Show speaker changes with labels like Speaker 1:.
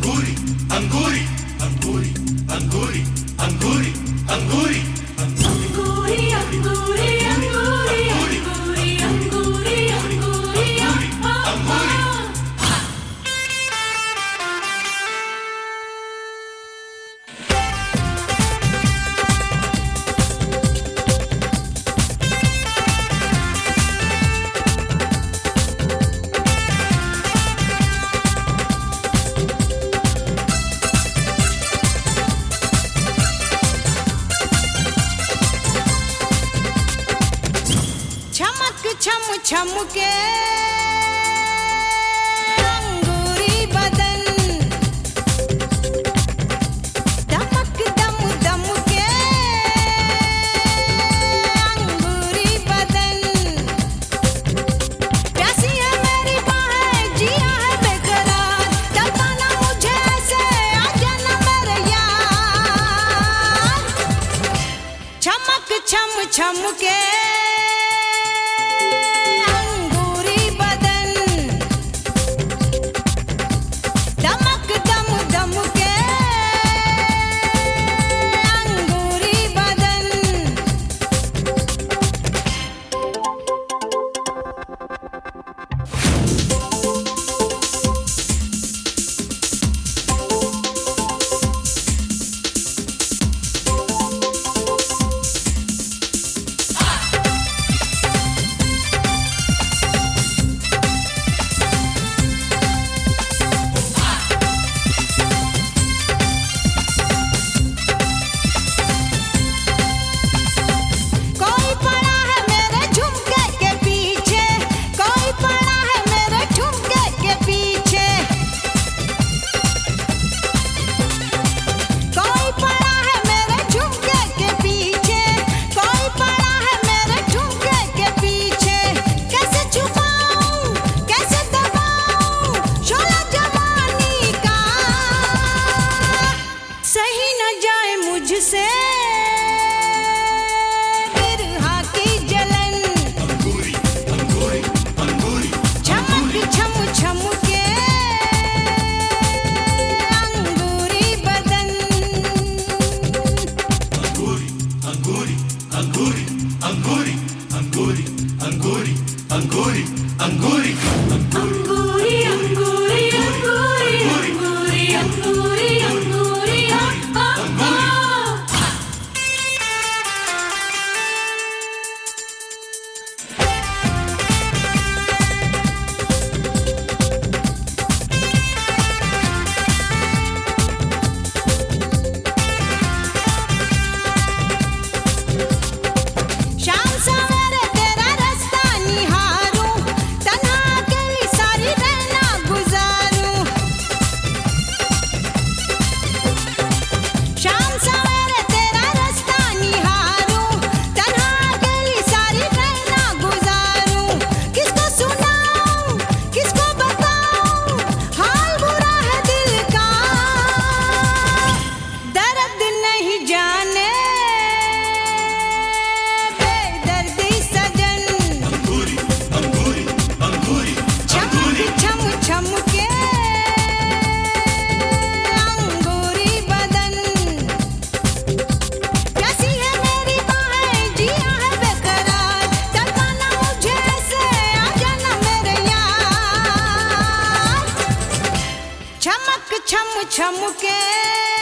Speaker 1: अंगूरी अंगूरी अंगूरी अंगूरी अंगूरी अंगूरी
Speaker 2: अंगूरी अंगूरी अंगूरी अंगूरी अंगूरी अंगूरी अंगूरी
Speaker 3: छम छम के अंगूरी बदन दमक दम दम के अंगूरी बदन प्यासी है मेरी बाहें जिया है बेकरार तड़पाना मुझे ऐसे आजा ना मेरे यार चमक छम छम के मुझसे बिरहा की जलन
Speaker 1: अंगूरी अंगूरी अंगूरी
Speaker 3: चमक छम छम के अंगूरी बदन
Speaker 1: अंगूरी अंगूरी अंगूरी अंगूरी अंगूरी अंगूरी अंगूरी अंगूरी
Speaker 2: अंगूरी अंगूरी अंगूरी अंगूरी अंगूरी अंगूरी
Speaker 3: छम छम के